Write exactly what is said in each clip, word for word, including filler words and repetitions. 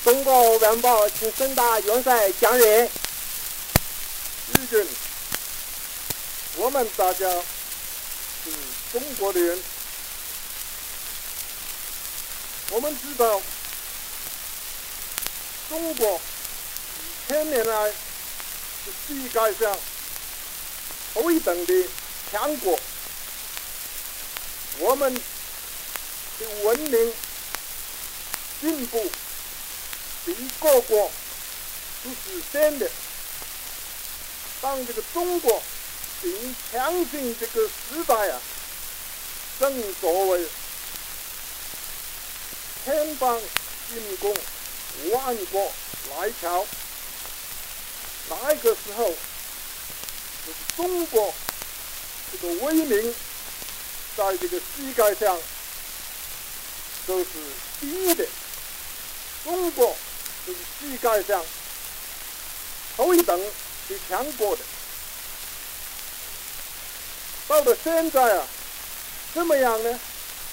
中国晚报请深大元帅讲演。 一军，我们大家是中国的人，我们知道中国几千年来是世界上头一等的强国，我们的文明进步比各国都是先的。当这个中国顶强劲这个时代啊，正所谓千邦进攻，万国来朝。那个时候，就是中国这个威名在这个世界上都是第一的。中国就是世界上头一等的强国的。到了现在啊，怎么样呢？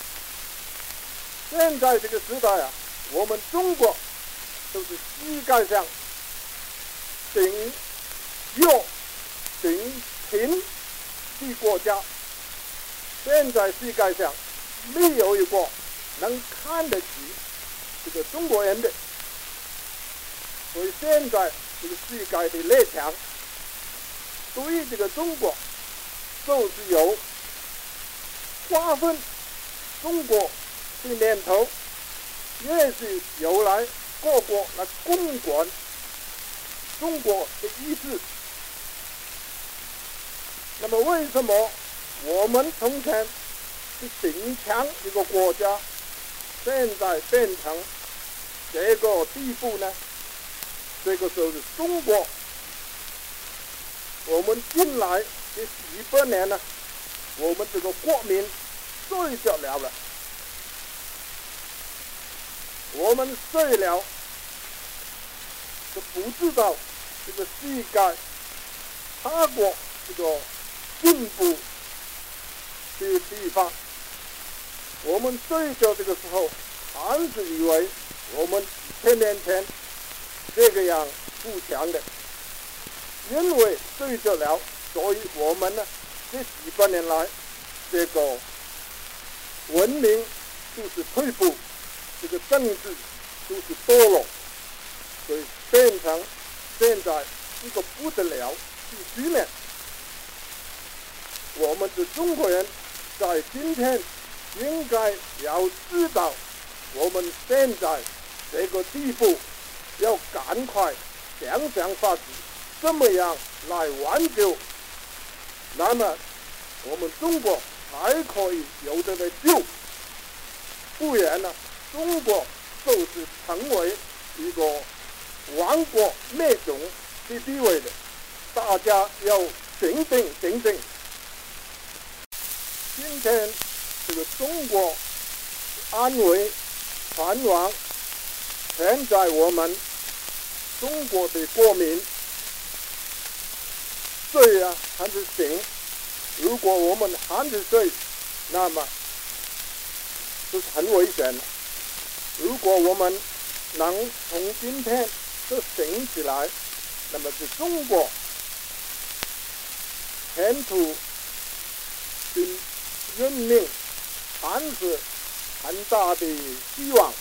现在这个时代啊，我们中国就是世界上顶弱顶贫的国家。现在世界上没有一个能看得起这个中国人的，所以现在这个世界的列强对于这个中国就是有瓜分中国的念头，也是由来各国来共管中国的意思。那么为什么我们从前是顶强一个国家，现在变成这个地步呢？这个就是中国，我们进来这几百年呢，我们这个国民睡着了了，我们睡了，就不知道这个世界他国这个进步的地方。我们睡觉这个时候，还是以为我们几千年前这个样富强的，因为睡着了，所以我们呢这几百年来这个文明就是退步，这个政治就是堕落，所以变成现在一个不得了的局面。我们的中国人在今天应该要知道，我们现在这个地步，要赶快想想法子，怎么样来挽救，那么我们中国才可以有得的救。不然呢，中国就是成为一个亡国灭种的地位的，大家要醒醒醒醒。今天这个中国安危繁荣，全在我们中国的国民睡啊还是醒。如果我们还是睡，那么就是很危险了。如果我们能从今天就醒起来，那么是中国前途的任命还是很大的希望。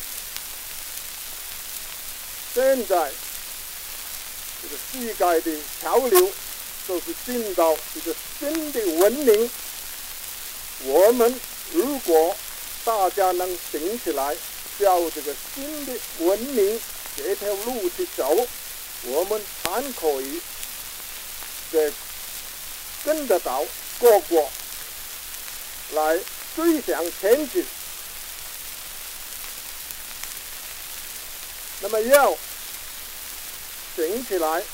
现在这个世界的潮流就是进到一个新的文明，我们如果大家能醒起来，照这个新的文明这条路去走，我们才可以这跟得到各国来追想前进。那么要醒起来，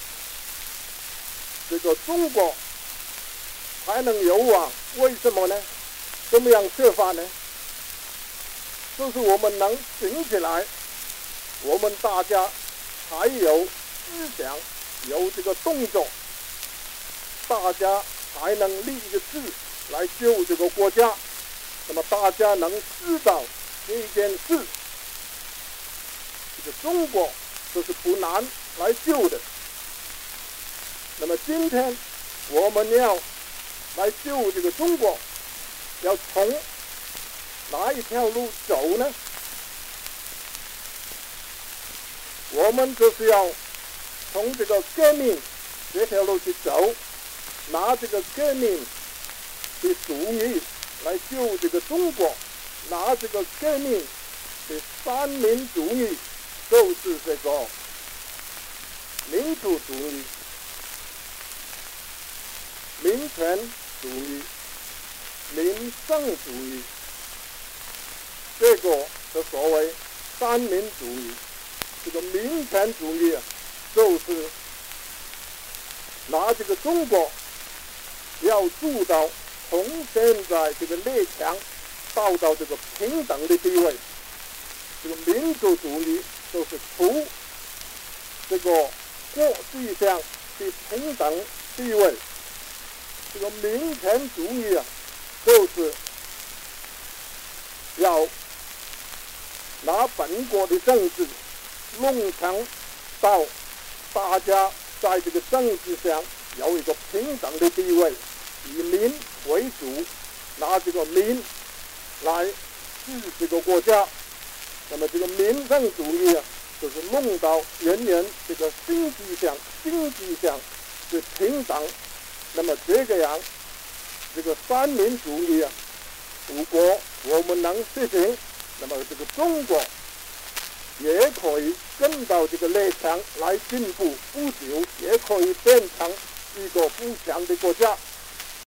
这个中国才能有望。为什么呢？怎么样设法呢？就是我们能醒起来，我们大家才有思想，有这个动作，大家才能立一个志来救这个国家。那么大家能知道这件事这个中国这是不难来救的。那么今天我们要来救这个中国，要从哪一条路走呢？我们就是要从这个革命这条路去走，拿这个革命的主义来救这个中国，拿这个革命的三民主义，就是这个民主主义、民权主义、民生主义，这个是所谓三民主义。这个民权主义啊，就是拿这个中国要做到从现在这个列强到到这个平等的地位。这个民主主义就是除这个国际上的平等地位。这个民权主义啊，就是要拿本国的政治弄成到大家在这个政治上有一个平等的地位，以民为主，拿这个民来治这个国家。那么这个民生主义啊，就是弄到人人这个经济上、经济上是平等。那么这个样，这个三民主义啊，如果我们能实行，那么这个中国也可以跟到这个列强来进步，不久也可以变成一个富强的国家。